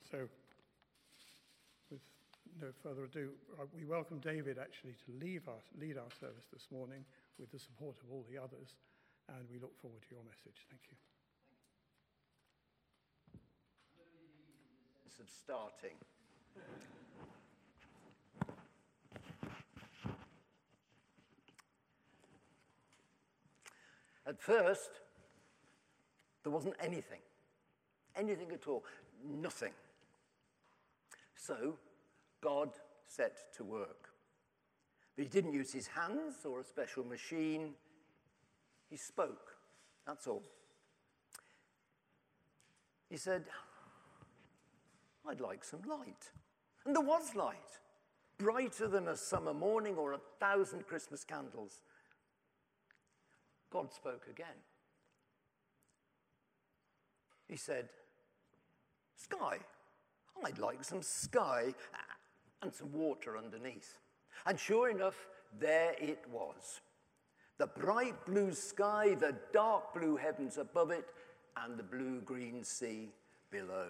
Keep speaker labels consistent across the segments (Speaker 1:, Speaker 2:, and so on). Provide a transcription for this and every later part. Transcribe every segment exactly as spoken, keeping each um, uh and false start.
Speaker 1: So, with no further ado, we welcome David actually to lead our, lead our service this morning with the support of all the others, and we look forward to your message. Thank you.
Speaker 2: Of starting. At first, there wasn't anything. Anything at all. Nothing. So, God set to work. But he didn't use his hands or a special machine. He spoke. That's all. He said, I'd like some light. And there was light, brighter than a summer morning or a thousand Christmas candles. God spoke again. He said, sky. I'd like some sky and some water underneath. And sure enough, there it was. The bright blue sky, the dark blue heavens above it, and the blue-green sea below.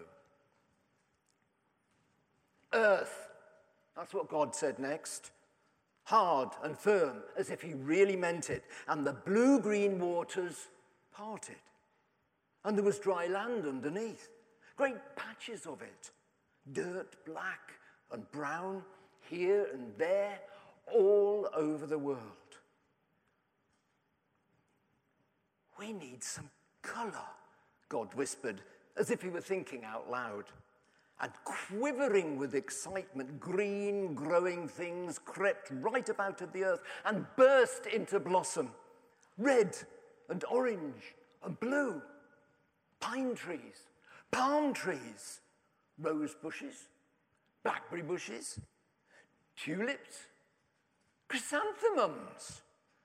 Speaker 2: Earth, that's what God said next. Hard and firm, as if he really meant it. And the blue-green waters parted. And there was dry land underneath. Great patches of it. Dirt, black and brown, here and there, all over the world. We need some colour, God whispered, as if he were thinking out loud. And quivering with excitement, green, growing things crept right up out of the earth and burst into blossom. Red and orange and blue. Pine trees, palm trees, rose bushes, blackberry bushes, tulips, chrysanthemums.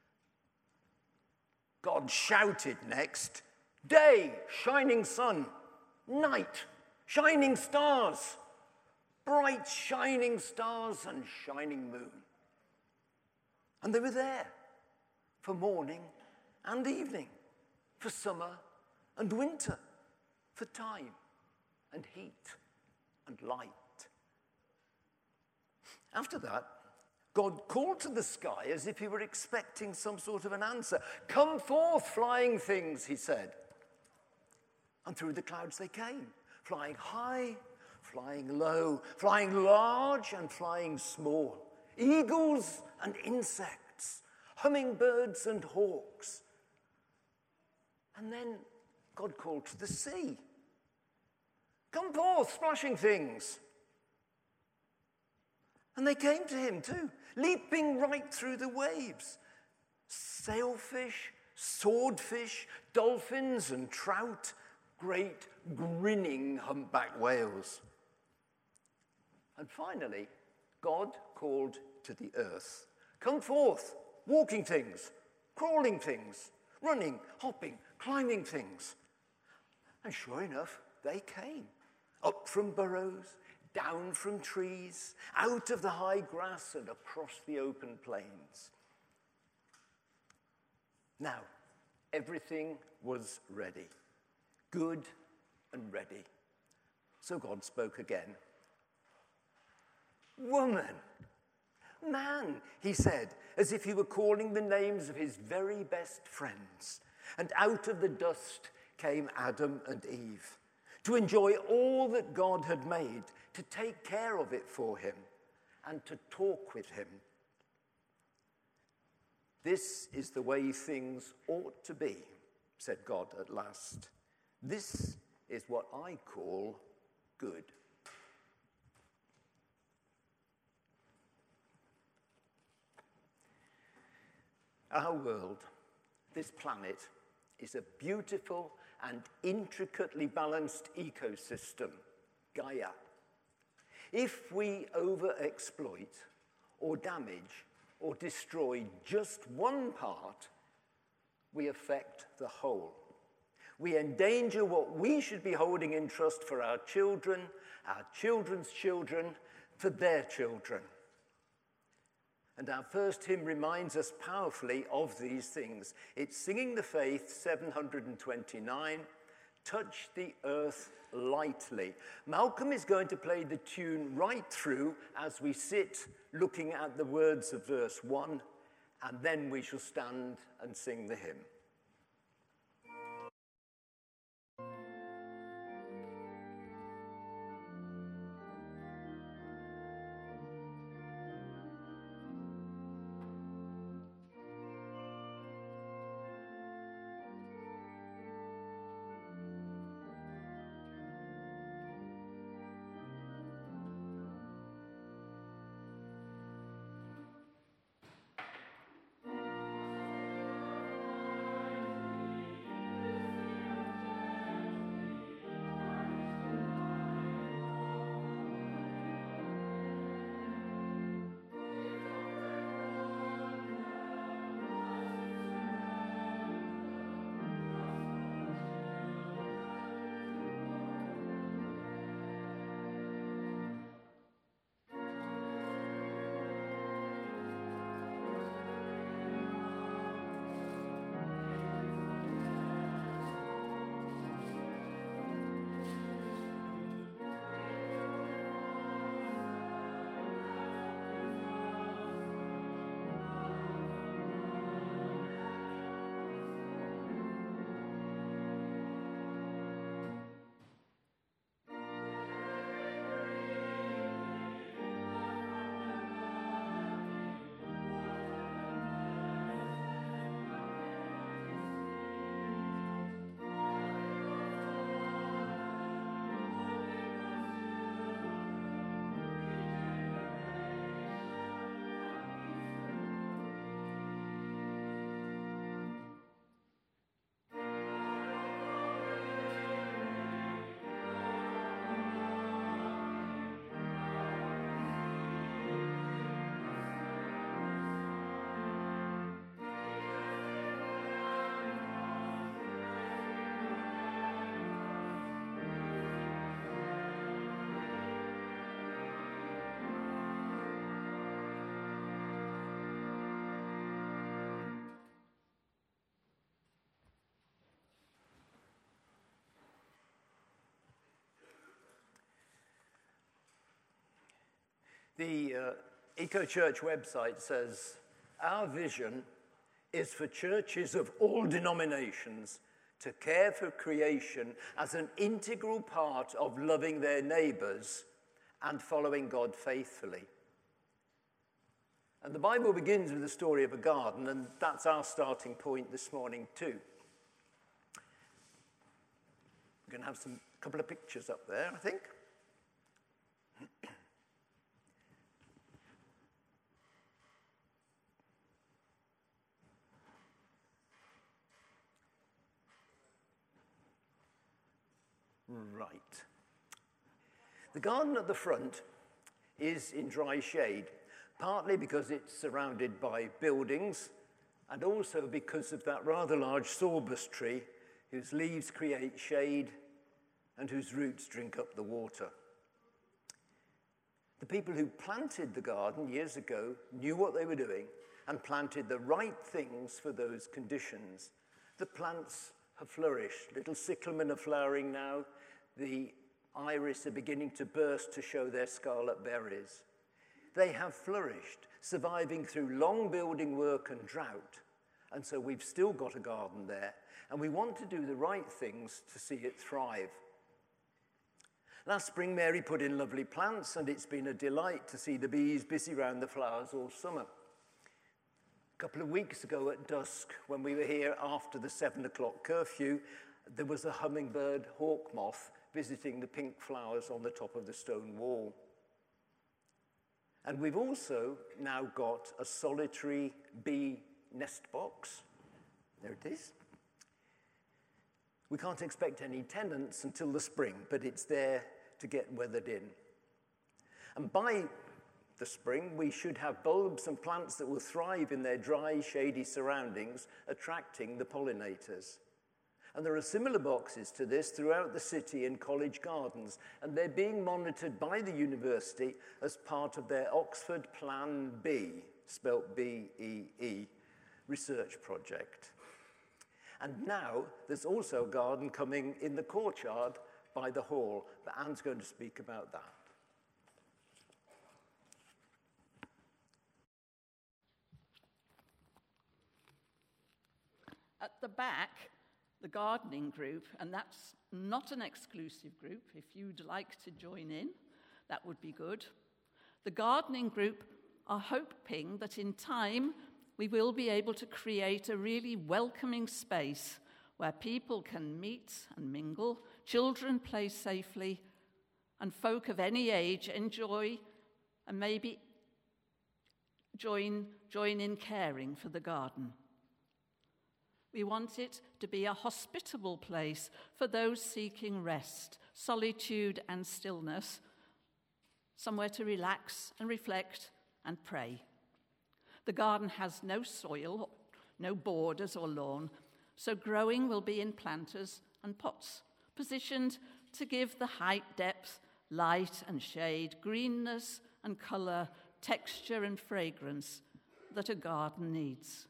Speaker 2: God shouted next, day, shining sun, night, shining stars, bright shining stars and shining moon. And they were there for morning and evening, for summer and winter, for time and heat and light. After that, God called to the sky as if he were expecting some sort of an answer. Come forth, flying things, he said. And through the clouds they came. Flying high, flying low, flying large and flying small. Eagles and insects, hummingbirds and hawks. And then God called to the sea. Come forth, splashing things. And they came to him too, leaping right through the waves. Sailfish, swordfish, dolphins and trout, great grinning humpback whales. And finally, God called to the earth. Come forth, walking things, crawling things, running, hopping, climbing things. And sure enough, they came. Up from burrows, down from trees, out of the high grass and across the open plains. Now, everything was ready. Good and ready. So God spoke again. Woman, man, he said, as if he were calling the names of his very best friends. And out of the dust came Adam and Eve, to enjoy all that God had made, to take care of it for him, and to talk with him. This is the way things ought to be, said God at last. This is what I call good. Our world, this planet, is a beautiful and intricately balanced ecosystem, Gaia. If we overexploit or damage or destroy just one part, we affect the whole. We endanger what we should be holding in trust for our children, our children's children, for their children. And our first hymn reminds us powerfully of these things. It's Singing the Faith seven hundred twenty-nine. touch the earth lightly. Malcolm is going to play the tune right through as we sit looking at the words of verse one, and then we shall stand and sing the hymn. The uh, Eco Church website says, our vision is for churches of all denominations to care for creation as an integral part of loving their neighbours and following God faithfully. And the Bible begins with the story of a garden, and that's our starting point this morning too. We're going to have some couple of pictures up there, I think. Right. The garden at the front is in dry shade, partly because it's surrounded by buildings, and also because of that rather large sorbus tree whose leaves create shade and whose roots drink up the water. The people who planted the garden years ago knew what they were doing and planted the right things for those conditions. The plants have flourished. Little cyclamen are flowering now. The iris are beginning to burst to show their scarlet berries. They have flourished, surviving through long building work and drought. And so we've still got a garden there, and we want to do the right things to see it thrive. Last spring, Mary put in lovely plants, and it's been a delight to see the bees busy around the flowers all summer. A couple of weeks ago at dusk, when we were here after the seven o'clock curfew, there was a hummingbird hawk moth visiting the pink flowers on the top of the stone wall. And we've also now got a solitary bee nest box. There it is. We can't expect any tenants until the spring, but it's there to get weathered in. And by the spring, we should have bulbs and plants that will thrive in their dry, shady surroundings, attracting the pollinators. And there are similar boxes to this throughout the city and college gardens, and they're being monitored by the university as part of their Oxford Plan B, spelt B E E, research project. And now there's also a garden coming in the courtyard by the hall, but Anne's going to speak about that.
Speaker 3: At the back, the gardening group, and that's not an exclusive group. If you'd like to join in, that would be good. The gardening group are hoping that in time we will be able to create a really welcoming space where people can meet and mingle, children play safely, and folk of any age enjoy and maybe join, join in caring for the garden. We want it to be a hospitable place for those seeking rest, solitude and stillness, somewhere to relax and reflect and pray. The garden has no soil, no borders or lawn, so growing will be in planters and pots, positioned to give the height, depth, light and shade, greenness and colour, texture and fragrance that a garden needs.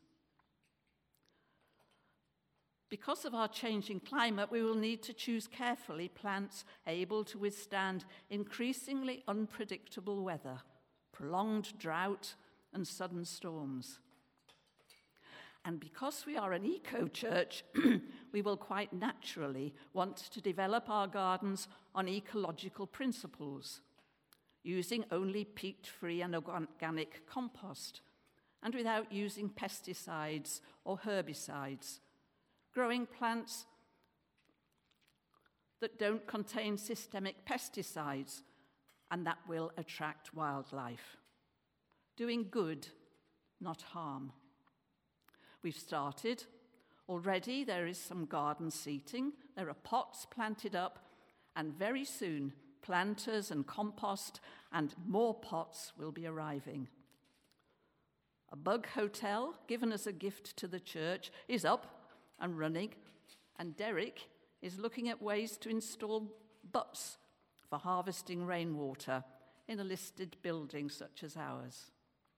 Speaker 3: Because of our changing climate, we will need to choose carefully plants able to withstand increasingly unpredictable weather, prolonged drought, and sudden storms. And because we are an eco-church, we will quite naturally want to develop our gardens on ecological principles, using only peat-free and organic compost, and without using pesticides or herbicides, growing plants that don't contain systemic pesticides and that will attract wildlife. Doing good, not harm. We've started. Already there is some garden seating. There are pots planted up, and very soon planters and compost and more pots will be arriving. A bug hotel, given as a gift to the church, is up and running, and Derek is looking at ways to install butts for harvesting rainwater in a listed building such as ours.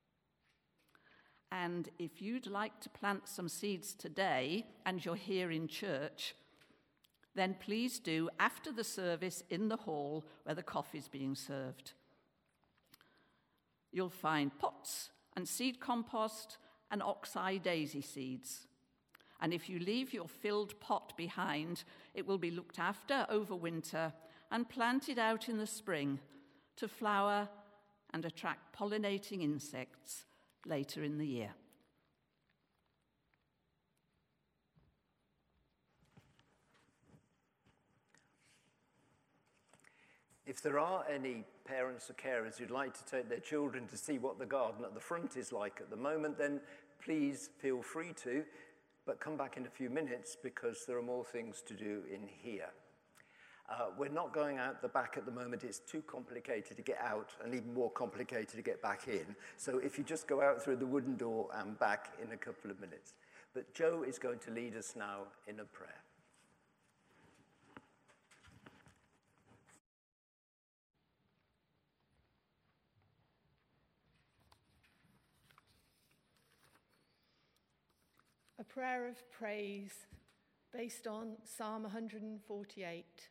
Speaker 3: And if you'd like to plant some seeds today and you're here in church, then please do after the service in the hall where the coffee's being served. You'll find pots and seed compost and oxeye daisy seeds. And if you leave your filled pot behind, it will be looked after over winter and planted out in the spring to flower and attract pollinating insects later in the year.
Speaker 2: If there are any parents or carers who'd like to take their children to see what the garden at the front is like at the moment, then please feel free to. But come back in a few minutes because there are more things to do in here. Uh, we're not going out the back at the moment. It's too complicated to get out and even more complicated to get back in. So if you just go out through the wooden door and back in a couple of minutes. But Joe is going to lead us now in a prayer.
Speaker 4: A prayer of praise based on Psalm one forty-eight.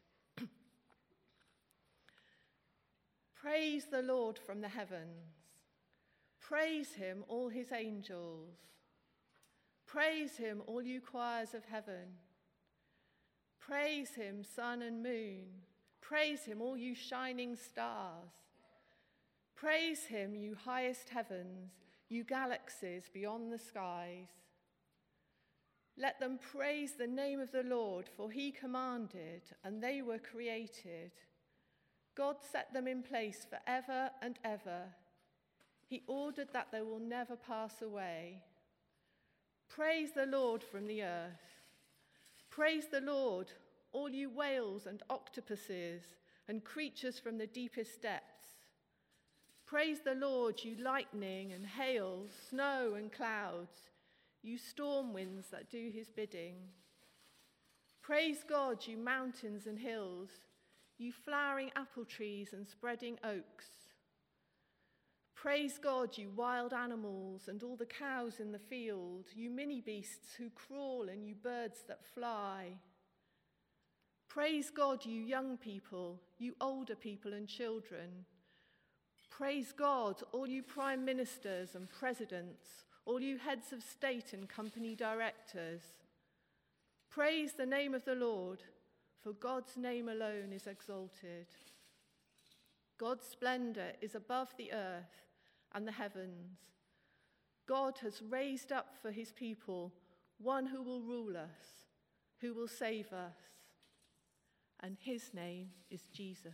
Speaker 4: Praise the Lord from the heavens. Praise him, all his angels. Praise him, all you choirs of heaven. Praise him, sun and moon. Praise him, all you shining stars. Praise him, you highest heavens, you galaxies beyond the skies. Let them praise the name of the Lord, for he commanded, and they were created. God set them in place forever and ever. He ordered that they will never pass away. Praise the Lord from the earth. Praise the Lord, all you whales and octopuses and creatures from the deepest depths. Praise the Lord, you lightning and hail, snow and clouds, you storm winds that do his bidding. Praise God, you mountains and hills, you flowering apple trees and spreading oaks. Praise God, you wild animals and all the cows in the field, you mini beasts who crawl and you birds that fly. Praise God, you young people, you older people and children. Praise God, all you prime ministers and presidents, all you heads of state and company directors. Praise the name of the Lord, for God's name alone is exalted. God's splendor is above the earth and the heavens. God has raised up for his people one who will rule us, who will save us, and his name is Jesus.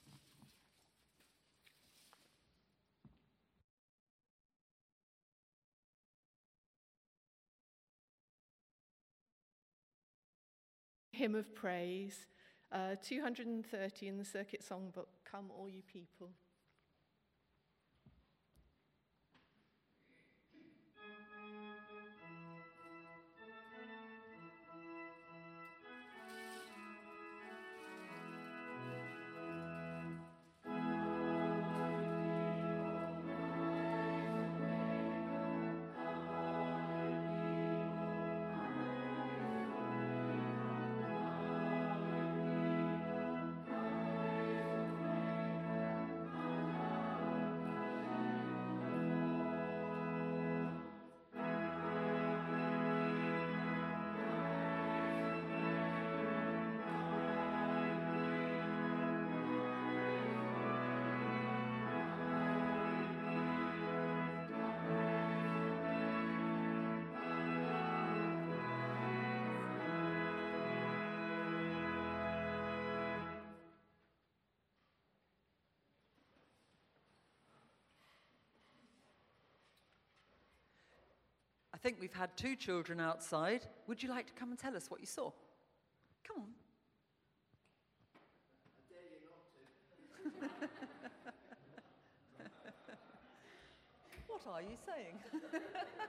Speaker 4: Hymn of praise, uh, two hundred thirty in the Circuit Songbook, Come All You People.
Speaker 5: I think we've had two children outside. Would you like to come and tell us what you saw? Come on.
Speaker 6: I dare you not to.
Speaker 5: What are you saying?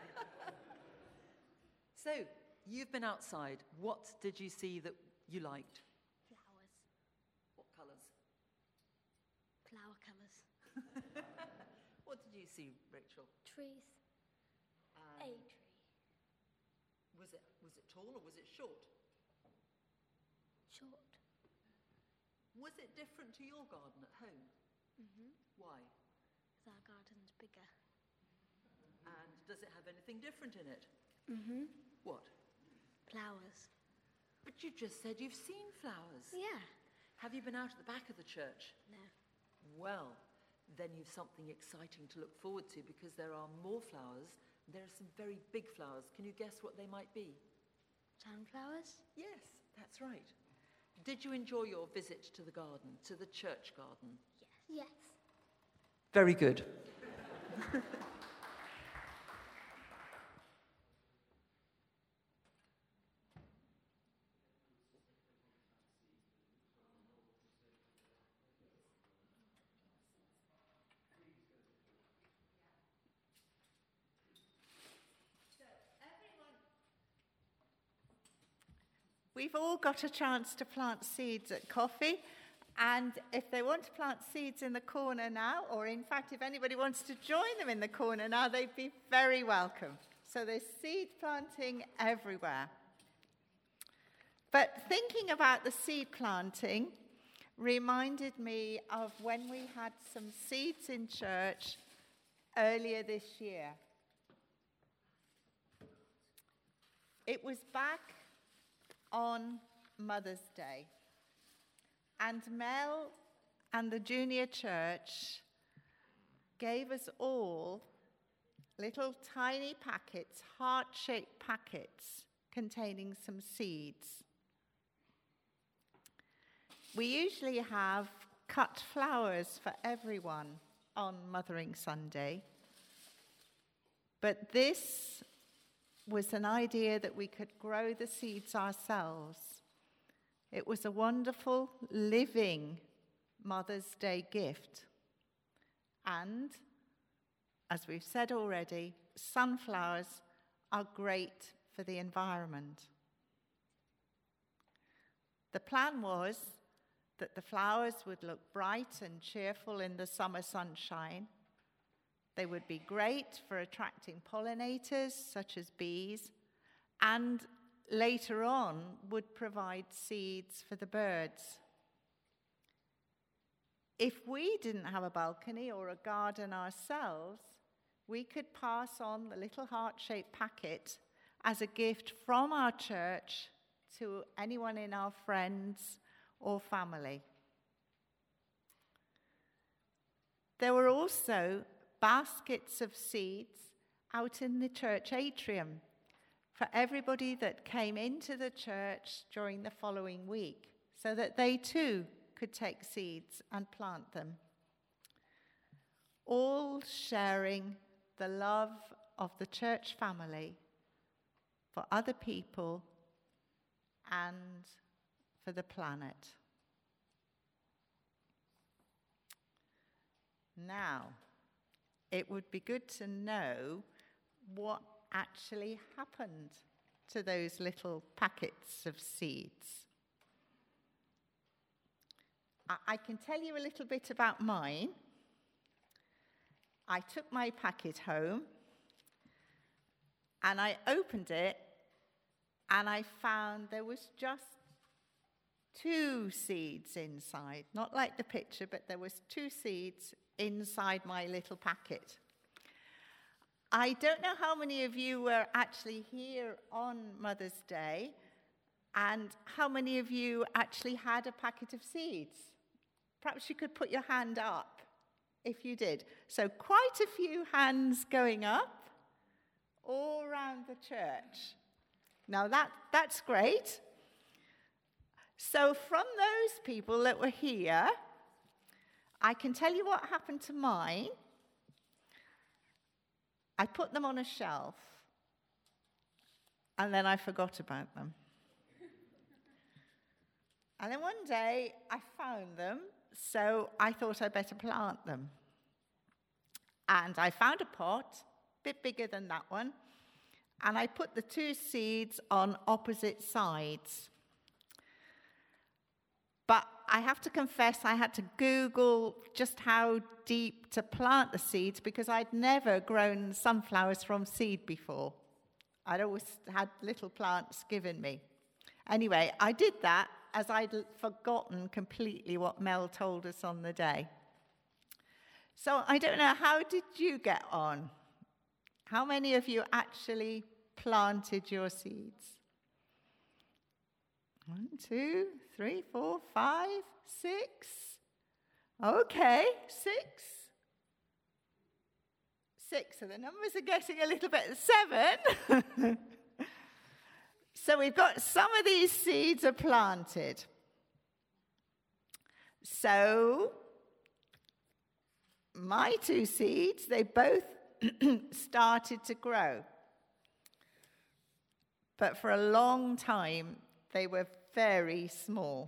Speaker 5: So, you've been outside. What did you see that you liked?
Speaker 7: Flowers.
Speaker 5: What colours?
Speaker 7: Flower colours.
Speaker 5: What did you see, Rachel?
Speaker 7: Trees.
Speaker 5: Um,
Speaker 7: A tree.
Speaker 5: Was it, was it tall or was it short?
Speaker 7: Short.
Speaker 5: Was it different to your garden at home?
Speaker 7: Mm-hmm.
Speaker 5: Why?
Speaker 7: Because our garden's bigger.
Speaker 5: And does it have anything different in it?
Speaker 7: Mm-hmm.
Speaker 5: What?
Speaker 7: Flowers.
Speaker 5: But you just said you've seen flowers.
Speaker 7: Yeah.
Speaker 5: Have you been out at the back of the church?
Speaker 7: No.
Speaker 5: Well, then you've something exciting to look forward to because there are more flowers. There are some very big flowers. Can you guess what they might be?
Speaker 7: Sunflowers?
Speaker 5: Yes, that's right. Did you enjoy your visit to the garden, to the church garden?
Speaker 7: Yes. Yes.
Speaker 5: Very good.
Speaker 8: We've all got a chance to plant seeds at Coffee, and if they want to plant seeds in the corner now, or in fact if anybody wants to join them in the corner now, they'd be very welcome. So there's seed planting everywhere. But thinking about the seed planting reminded me of when we had some seeds in church earlier this year. It was back on Mother's Day, and Mel and the junior church gave us all little tiny packets, heart-shaped packets containing some seeds. We usually have cut flowers for everyone on Mothering Sunday, but this was an idea that we could grow the seeds ourselves. It was a wonderful, living Mother's Day gift. And, as we've said already, sunflowers are great for the environment. The plan was that the flowers would look bright and cheerful in the summer sunshine, They would be great for attracting pollinators, such as bees, and later on would provide seeds for the birds. If we didn't have a balcony or a garden ourselves, we could pass on the little heart-shaped packet as a gift from our church to anyone in our friends or family. There were also baskets of seeds out in the church atrium for everybody that came into the church during the following week, so that they too could take seeds and plant them, all sharing the love of the church family for other people and for the planet. Now, it would be good to know what actually happened to those little packets of seeds. I, I can tell you a little bit about mine. I took my packet home and I opened it and I found there was just two seeds inside. Not like the picture, but there was two seeds inside my little packet. I don't know how many of you were actually here on Mother's Day and how many of you actually had a packet of seeds. Perhaps you could put your hand up if you did. So quite a few hands going up all around the church. Now that, that's great. So from those people that were here, I can tell you what happened to mine. I put them on a shelf, and then I forgot about them. And then one day, I found them, so I thought I'd better plant them. And I found a pot, a bit bigger than that one, and I put the two seeds on opposite sides. But I have to confess, I had to Google just how deep to plant the seeds because I'd never grown sunflowers from seed before. I'd always had little plants given me. Anyway, I did that as I'd forgotten completely what Mel told us on the day. So I don't know, how did you get on? How many of you actually planted your seeds? One, two, three, four, five, six. Okay, six. Six. So the numbers are getting a little bit seven. So we've got some of these seeds are planted. So my two seeds, they both started to grow. But for a long time, they were very small.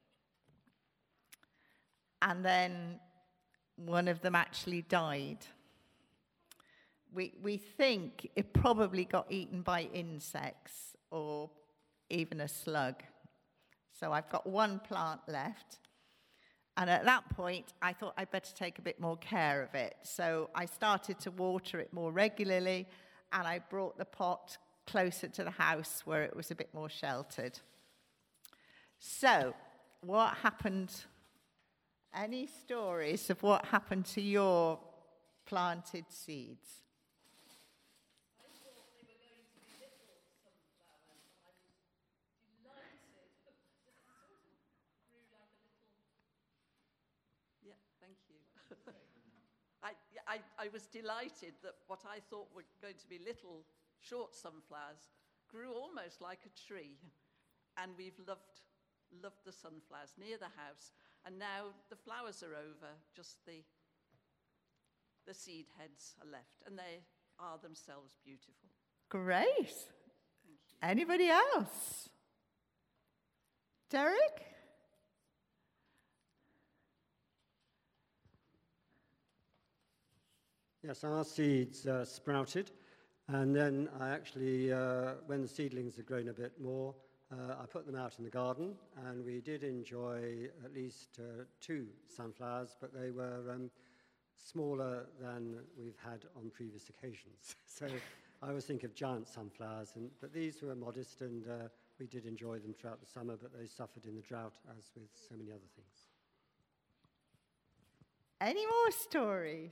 Speaker 8: And then one of them actually died. We, we think it probably got eaten by insects or even a slug. So I've got one plant left. And at that point, I thought I'd better take a bit more care of it. So I started to water it more regularly, and I brought the pot closer to the house where it was a bit more sheltered. So, what happened? Any stories of what happened to your planted seeds?
Speaker 6: I thought they were going to be little sunflowers, but I was delighted. It sort of grew like a little...
Speaker 5: Yeah, thank you. I, I, I was delighted that what I thought were going to be little short sunflowers grew almost like a tree. And we've loved, loved the sunflowers near the house. And now the flowers are over, just the, the seed heads are left. And they are themselves beautiful.
Speaker 8: Great.
Speaker 5: Thank you.
Speaker 8: Anybody else? Derek?
Speaker 9: Yes, our seeds uh, sprouted, and then I actually, uh, when the seedlings had grown a bit more, uh, I put them out in the garden, and we did enjoy at least uh, two sunflowers, but they were um, smaller than we've had on previous occasions. So I always think of giant sunflowers, and, but these were modest, and uh, we did enjoy them throughout the summer, but they suffered in the drought, as with so many other things.
Speaker 8: Any more stories?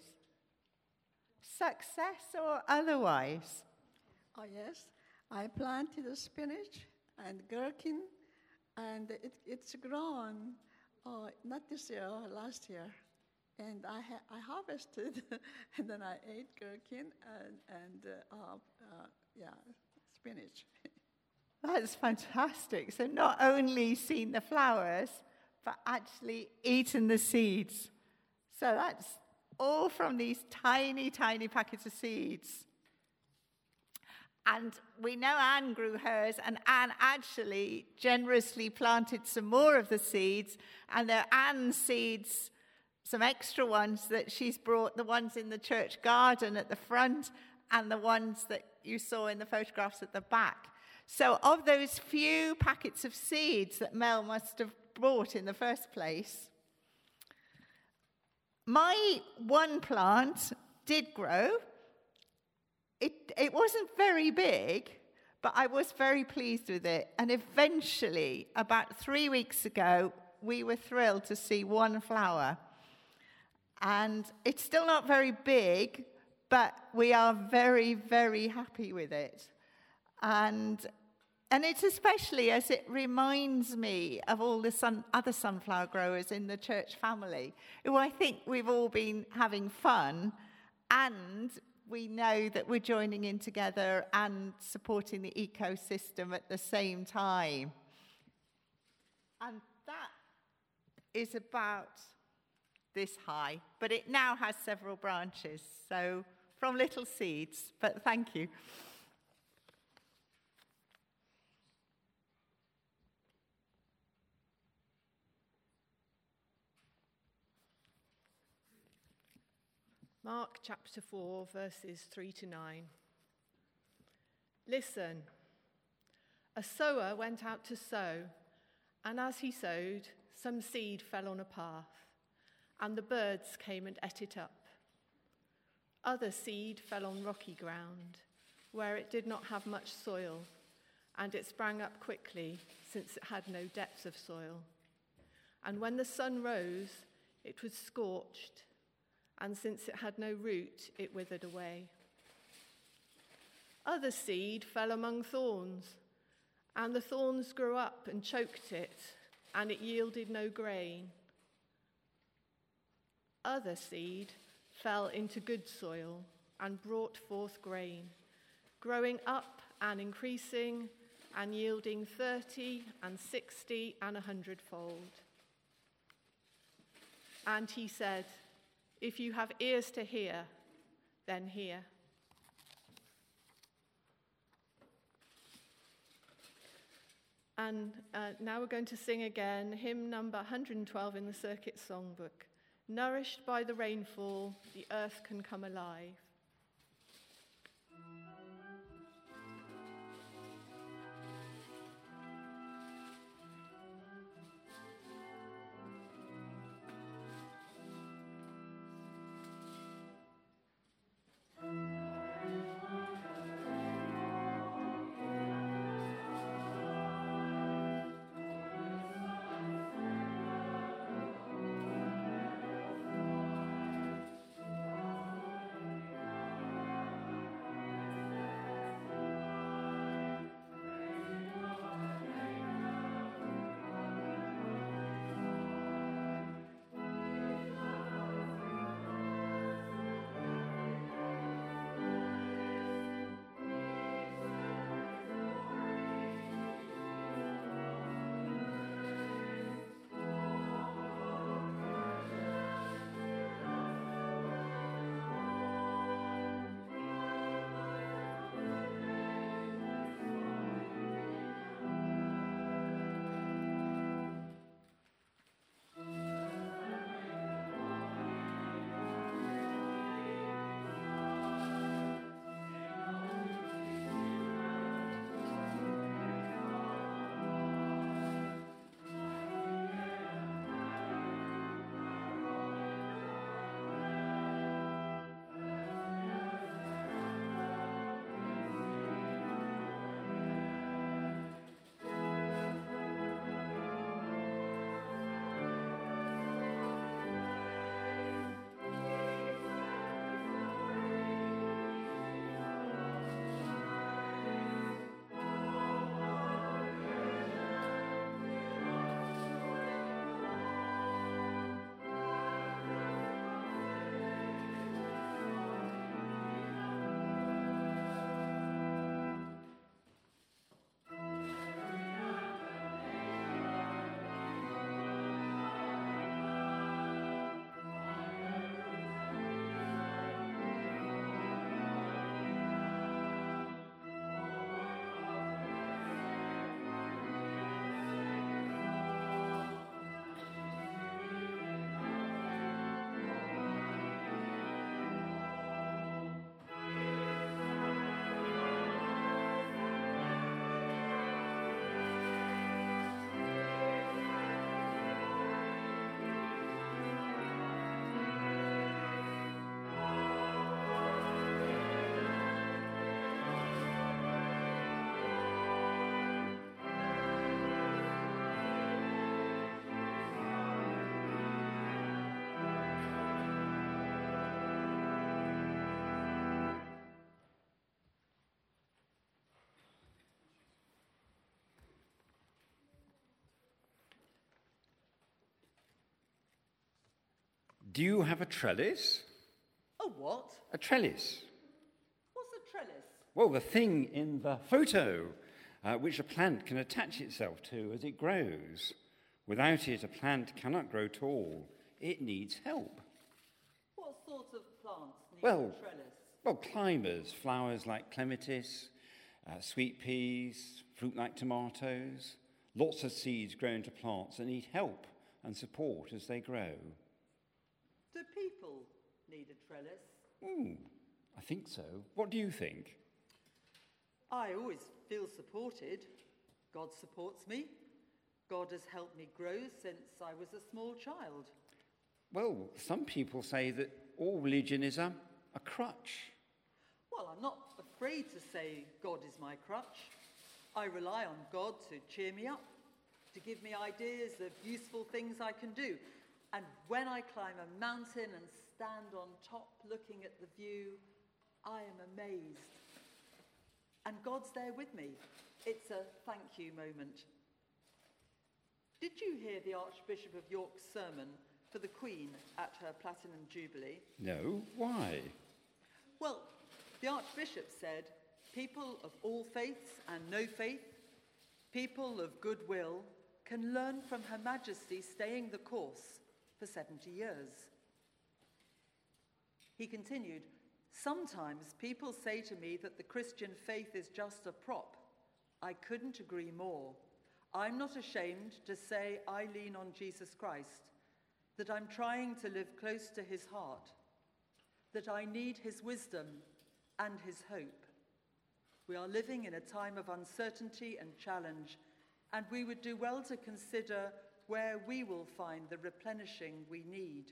Speaker 8: Success or otherwise?
Speaker 10: Oh, yes. I planted a spinach and gherkin, and it, it's grown, oh, not this year, last year. And I, ha- I harvested, and then I ate gherkin and, and uh, uh, uh, yeah, spinach.
Speaker 8: That's fantastic. So not only seen the flowers, but actually eaten the seeds. So that's all from these tiny, tiny packets of seeds. And we know Anne grew hers, and Anne actually generously planted some more of the seeds, and they're Anne's seeds, some extra ones that she's brought, the ones in the church garden at the front, and the ones that you saw in the photographs at the back. So of those few packets of seeds that Mel must have brought in the first place, my one plant did grow. It, it wasn't very big, but I was very pleased with it. And eventually, about three weeks ago, we were thrilled to see one flower. And it's still not very big, but we are very, very happy with it. And, and it's especially as it reminds me of all the sun, other sunflower growers in the church family, who I think we've all been having fun, and we know that we're joining in together and supporting the ecosystem at the same time. And that is about this high, but it now has several branches, so from little seeds, but thank you.
Speaker 4: Mark chapter four, verses three to nine. Listen, a sower went out to sow, and as he sowed, some seed fell on a path, and the birds came and ate it up. Other seed fell on rocky ground, where it did not have much soil, and it sprang up quickly, since it had no depth of soil. And when the sun rose, it was scorched, and since it had no root, it withered away. Other seed fell among thorns, and the thorns grew up and choked it, and it yielded no grain. Other seed fell into good soil and brought forth grain, growing up and increasing and yielding thirty and sixty and a hundredfold. And he said, if you have ears to hear, then hear. And uh, now we're going to sing again hymn number one hundred twelve in the Circuit Songbook. Nourished by the rainfall, the earth can come alive.
Speaker 6: Thank you.
Speaker 11: Do you have a trellis?
Speaker 5: A what?
Speaker 11: A trellis.
Speaker 5: What's a trellis?
Speaker 11: Well, the thing in the photo uh, which a plant can attach itself to as it grows. Without it, a plant cannot grow tall. It needs help.
Speaker 5: What sort of plants need
Speaker 11: Well,
Speaker 5: a trellis?
Speaker 11: Well, climbers, flowers like clematis, uh, sweet peas, fruit like tomatoes. Lots of seeds grow into plants that need help and support as they grow.
Speaker 5: Do people need a trellis?
Speaker 11: Hmm, I think so. What do you think?
Speaker 5: I always feel supported. God supports me. God has helped me grow since I was a small child.
Speaker 11: Well, some people say that all religion is a, a crutch.
Speaker 5: Well, I'm not afraid to say God is my crutch. I rely on God to cheer me up, to give me ideas of useful things I can do. And when I climb a mountain and stand on top looking at the view, I am amazed. And God's there with me. It's a thank you moment. Did you hear the Archbishop of York's sermon for the Queen at her Platinum Jubilee?
Speaker 11: No, why?
Speaker 5: Well, the Archbishop said, people of all faiths and no faith, people of goodwill, can learn from Her Majesty staying the course for seventy years. He continued, sometimes people say to me that the Christian faith is just a prop. I couldn't agree more. I'm not ashamed to say I lean on Jesus Christ, that I'm trying to live close to his heart, that I need his wisdom and his hope. We are living in a time of uncertainty and challenge, and we would do well to consider where we will find the replenishing we need.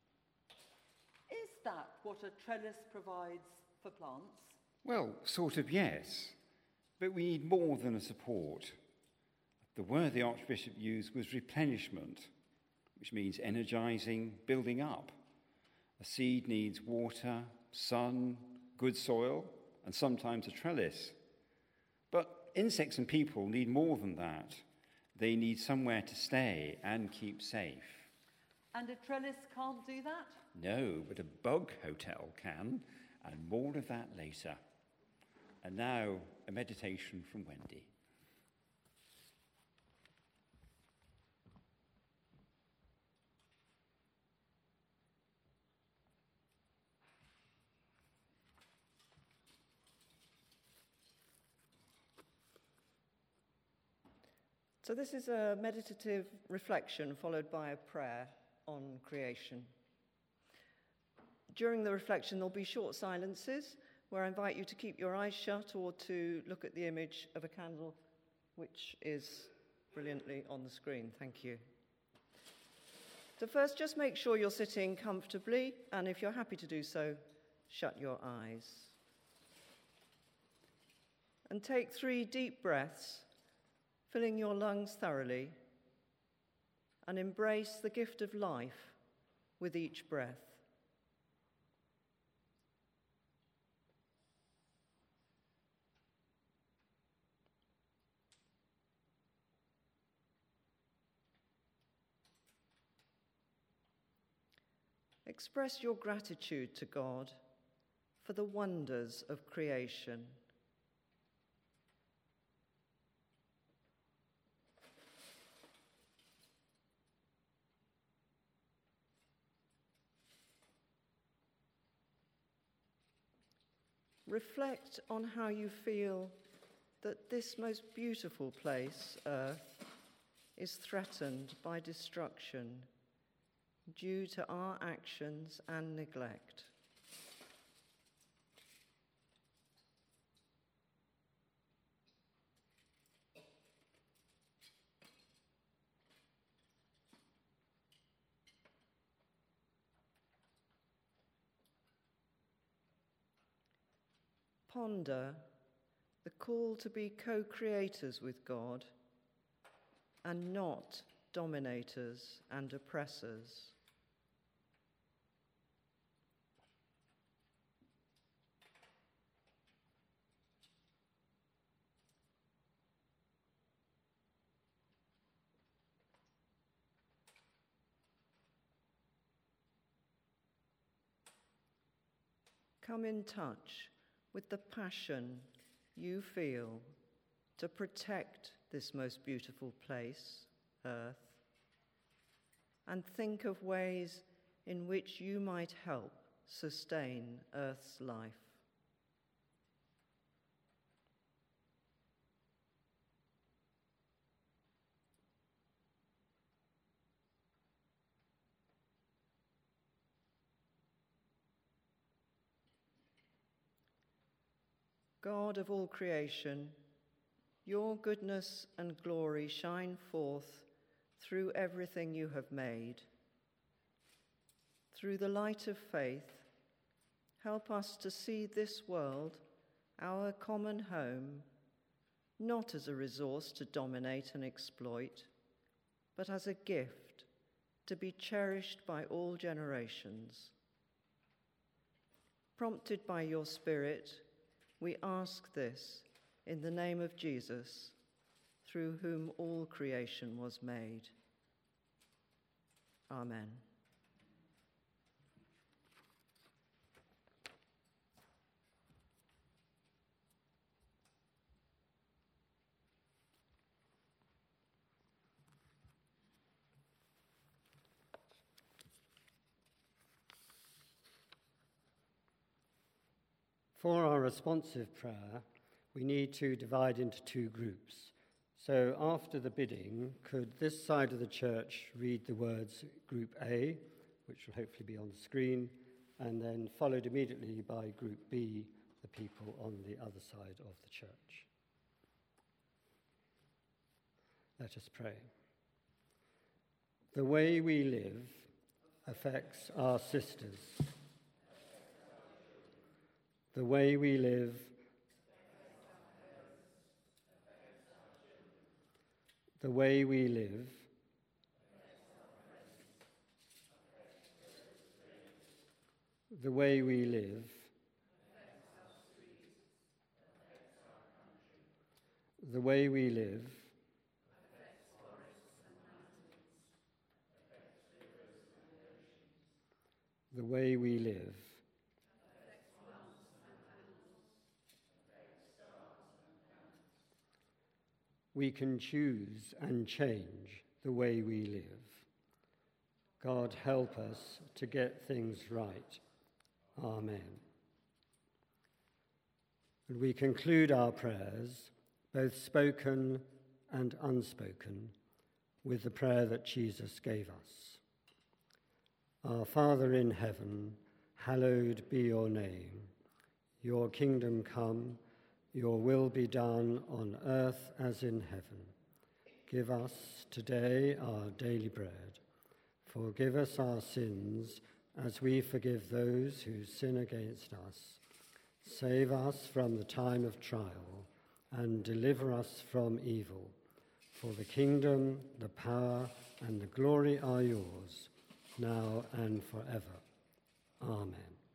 Speaker 5: Is that what a trellis provides for plants?
Speaker 11: Well, sort of, yes. But we need more than a support. The word the Archbishop used was replenishment, which means energizing, building up. A seed needs water, sun, good soil, and sometimes a trellis. But insects and people need more than that. They need somewhere to stay and keep safe.
Speaker 5: And a trellis can't do that?
Speaker 11: No, but a bug hotel can, and more of that later. And now, a meditation from Wendy.
Speaker 12: So this is a meditative reflection followed by a prayer on creation. During the reflection, there'll be short silences where I invite you to keep your eyes shut or to look at the image of a candle, which is brilliantly on the screen. Thank you. So first, just make sure you're sitting comfortably, and if you're happy to do so, shut your eyes. And take three deep breaths, filling your lungs thoroughly, and embrace the gift of life with each breath. Express your gratitude to God for the wonders of creation. Reflect on how you feel that this most beautiful place, Earth, is threatened by destruction due to our actions and neglect. Ponder the call to be co-creators with God and not dominators and oppressors. come in touch with the passion you feel to protect this most beautiful place, Earth, and think of ways in which you might help sustain Earth's life. God of all creation, your goodness and glory shine forth through everything you have made. Through the light of faith, help us to see this world, our common home, not as a resource to dominate and exploit, but as a gift to be cherished by all generations. Prompted by your Spirit, we ask this in the name of Jesus, through whom all creation was made. Amen.
Speaker 9: For our responsive prayer, we need to divide into two groups. So after the bidding, could this side of the church read the words Group A, which will hopefully be on the screen, and then followed immediately by Group B, the people on the other side of the church. Let us pray. The way we live affects our sisters. The way we live The way we live The way we live The way we live The way we live We can choose and change the way we live. God, help us to get things right. Amen. And we conclude our prayers, both spoken and unspoken, with the prayer that Jesus gave us. Our Father in heaven, hallowed be your name. Your kingdom come, your will be done on earth as in heaven. Give us today our daily bread. Forgive us our sins as we forgive those who sin against us. Save us from the time of trial and deliver us from evil. For the kingdom, the power, and the glory are yours, now and forever. Amen.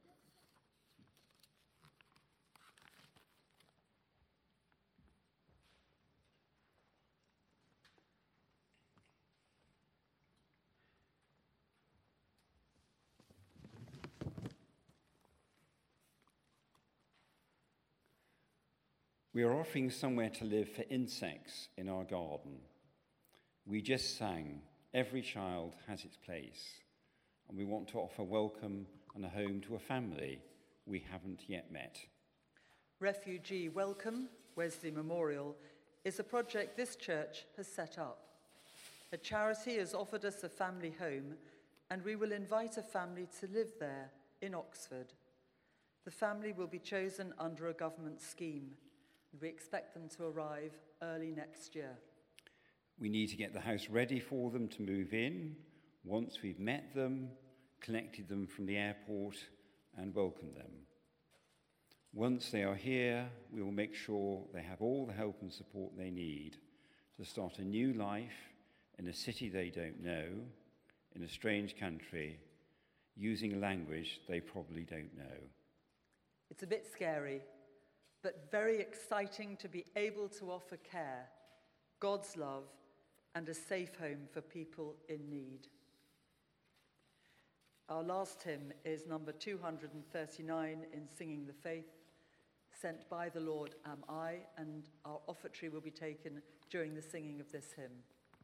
Speaker 11: We are offering somewhere to live for insects in our garden. We just sang, every child has its place, and we want to offer welcome and a home to a family we haven't yet met.
Speaker 13: Refugee Welcome, Wesley Memorial, is a project this church has set up. A charity has offered us a family home, and we will invite a family to live there in Oxford. The family will be chosen under a government scheme. We expect them to arrive early next year.
Speaker 11: We need to get the house ready for them to move in once we've met them, collected them from the airport, and welcomed them. Once they are here, we will make sure they have all the help and support they need to start a new life in a city they don't know, in a strange country, using a language they probably don't know.
Speaker 13: It's a bit scary, but very exciting to be able to offer care, God's love, and a safe home for people in need. Our last hymn is number two hundred thirty-nine in Singing the Faith, Sent by the Lord Am I, and our offertory will be taken during the singing of this hymn.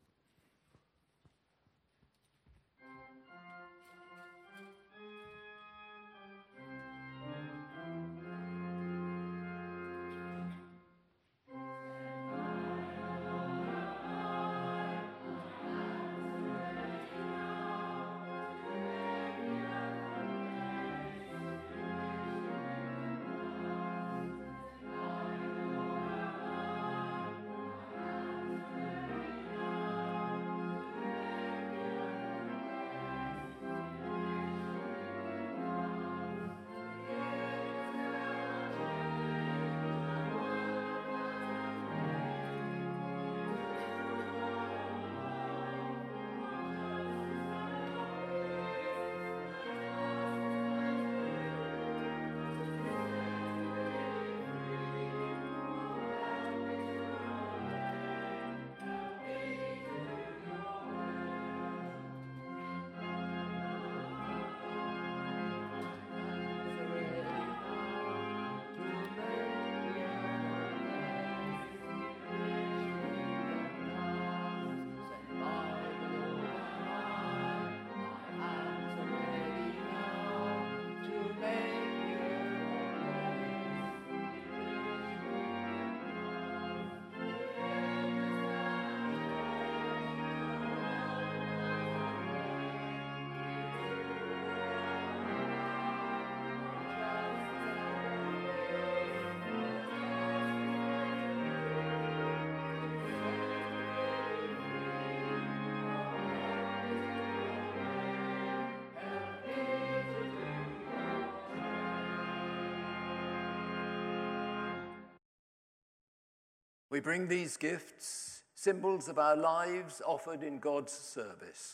Speaker 2: We bring these gifts, symbols of our lives offered in God's service.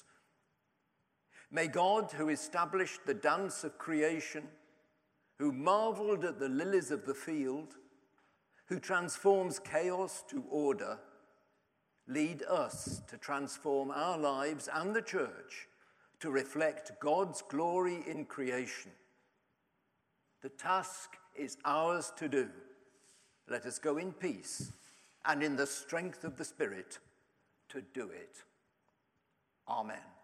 Speaker 2: May God, who established the dance of creation, who marveled at the lilies of the field, who transforms chaos to order, lead us to transform our lives and the church to reflect God's glory in creation. The task is ours to do. Let us go in peace and in the strength of the Spirit to do it. Amen.